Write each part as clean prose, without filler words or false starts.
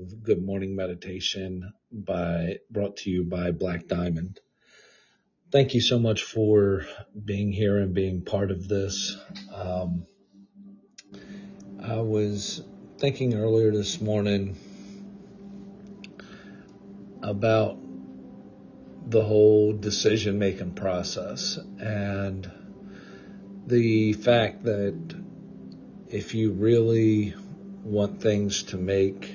of Good Morning Meditation brought to you by Black Diamond. Thank you so much for being here and being part of this. I was thinking earlier this morning about the whole decision-making process and the fact that if you really want things to make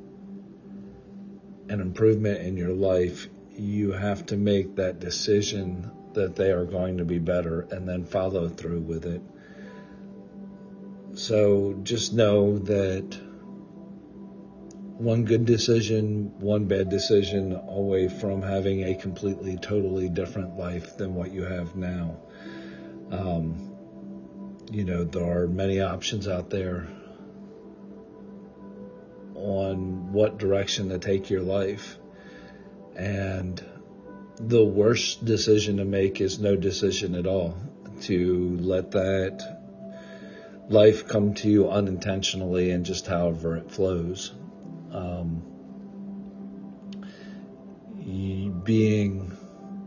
an improvement in your life, you have to make that decision that they are going to be better and then follow through with it. So just know that one good decision, one bad decision away from having a completely, totally different life than what you have now. There are many options out there on what direction to take your life. And the worst decision to make is no decision at all. To let that life come to you unintentionally and just however it flows. Being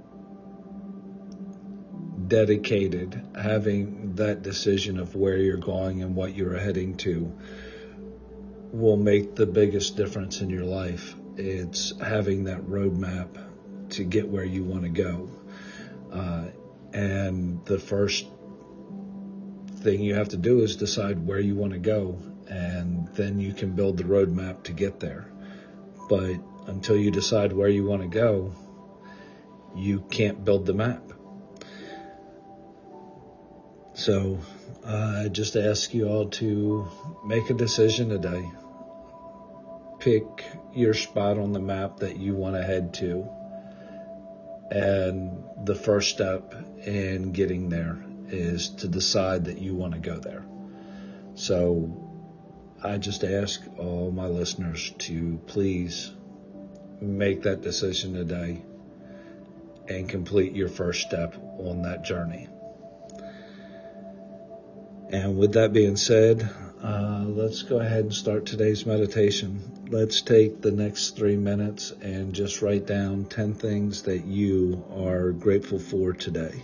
dedicated, having that decision of where you're going and what you're heading to will make the biggest difference in your life. It's having that roadmap to get where you want to go. And the first thing you have to do is decide where you want to go, and then you can build the roadmap to get there. But until you decide where you want to go, you can't build the map. So I just ask you all to make a decision today. Pick your spot on the map that you want to head to. And the first step in getting there is to decide that you want to go there. So I just ask all my listeners to please make that decision today and complete your first step on that journey. And with that being said, let's go ahead and start today's meditation. Let's take the next 3 minutes and just write down 10 things that you are grateful for today.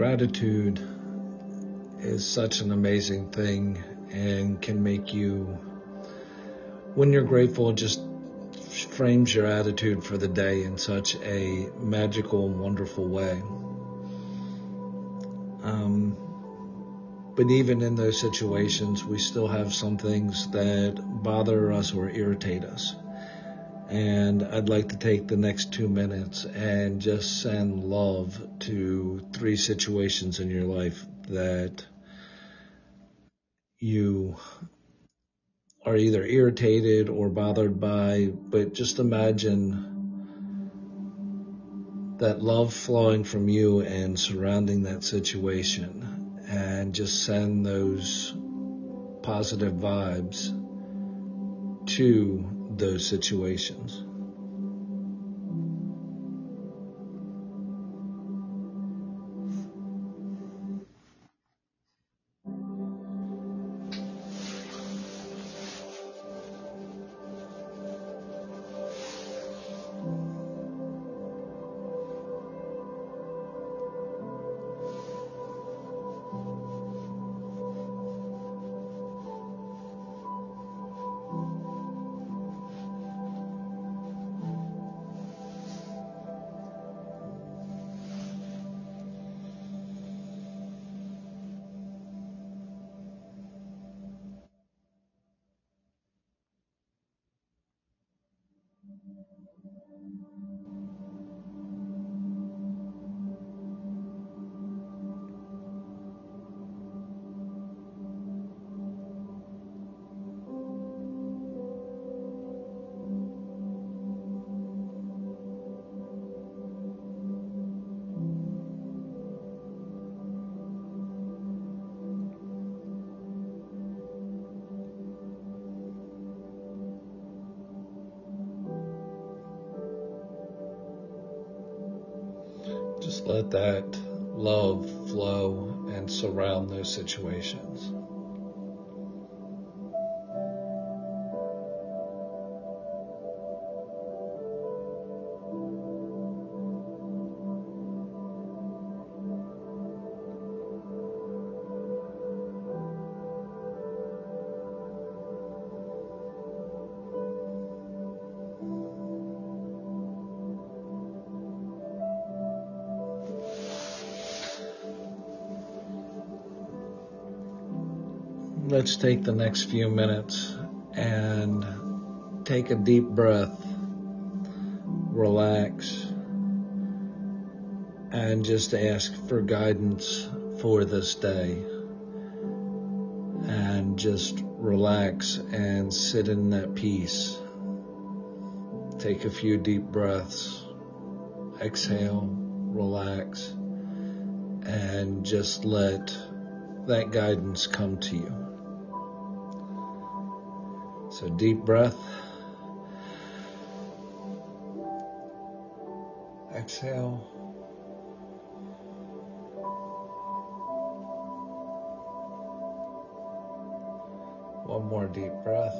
Gratitude is such an amazing thing and can make you, when you're grateful, just frames your attitude for the day in such a magical and wonderful way. But even in those situations, we still have some things that bother us or irritate us. And I'd like to take the next 2 minutes and just send love to 3 situations in your life that you are either irritated or bothered by, but just imagine that love flowing from you and surrounding that situation, and just send those positive vibes to those situations. Just let that love flow and surround those situations. Let's take the next few minutes and take a deep breath, relax, and just ask for guidance for this day. And just relax and sit in that peace. Take a few deep breaths, exhale, relax, and just let that guidance come to you. So deep breath, exhale, one more deep breath,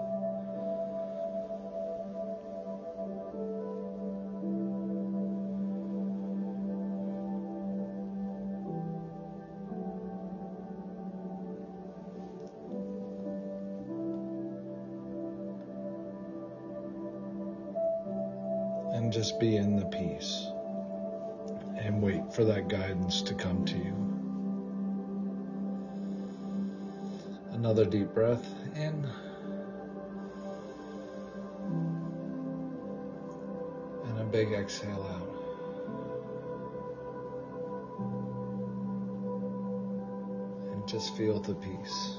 and just be in the peace and wait for that guidance to come to you. Another deep breath in, and a big exhale out. And just feel the peace.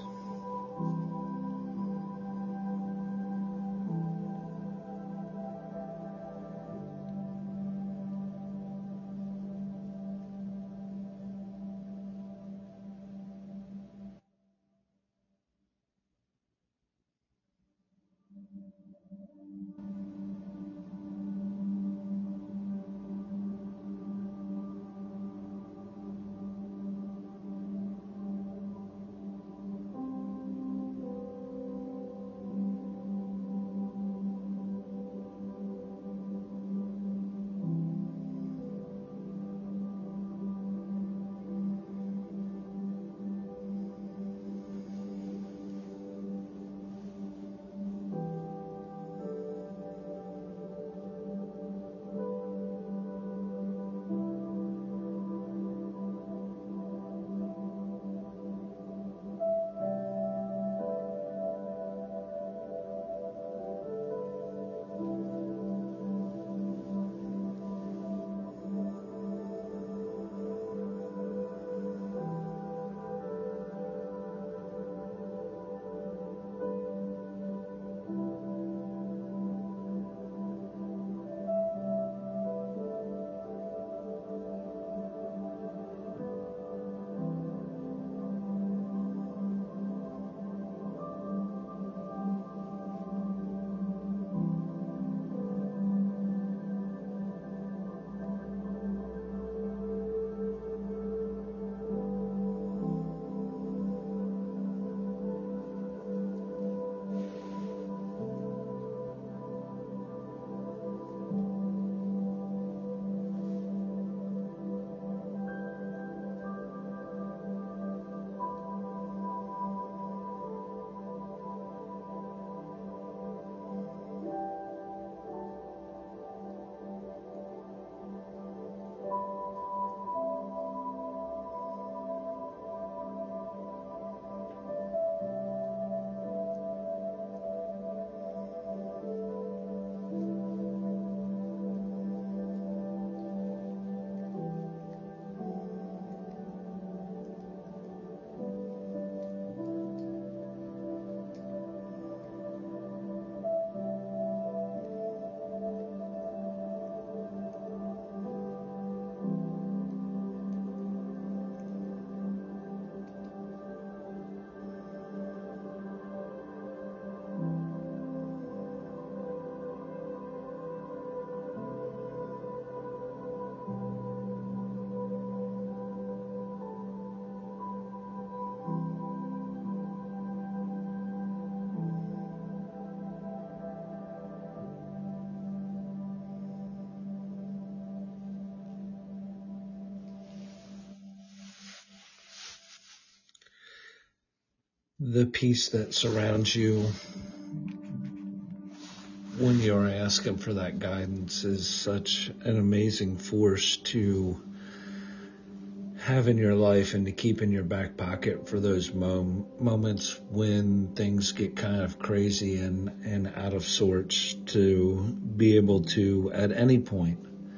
The peace that surrounds you when you're asking for that guidance is such an amazing force to have in your life and to keep in your back pocket for those moments when things get kind of crazy and out of sorts, to be able to, at any point,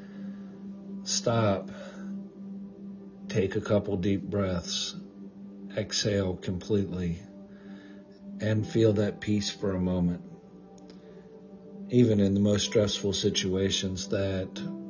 stop, take a couple deep breaths, exhale completely, and feel that peace for a moment. Even in the most stressful situations, that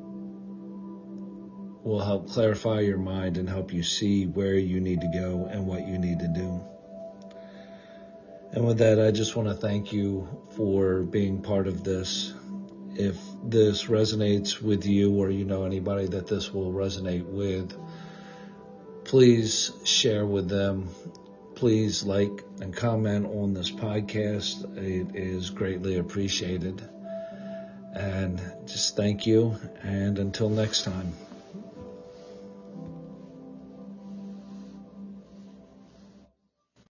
will help clarify your mind and help you see where you need to go and what you need to do. And with that, I just want to thank you for being part of this. If this resonates with you, or you know anybody that this will resonate with, please share with them. Please like and comment on this podcast. It is greatly appreciated. And just thank you. And until next time.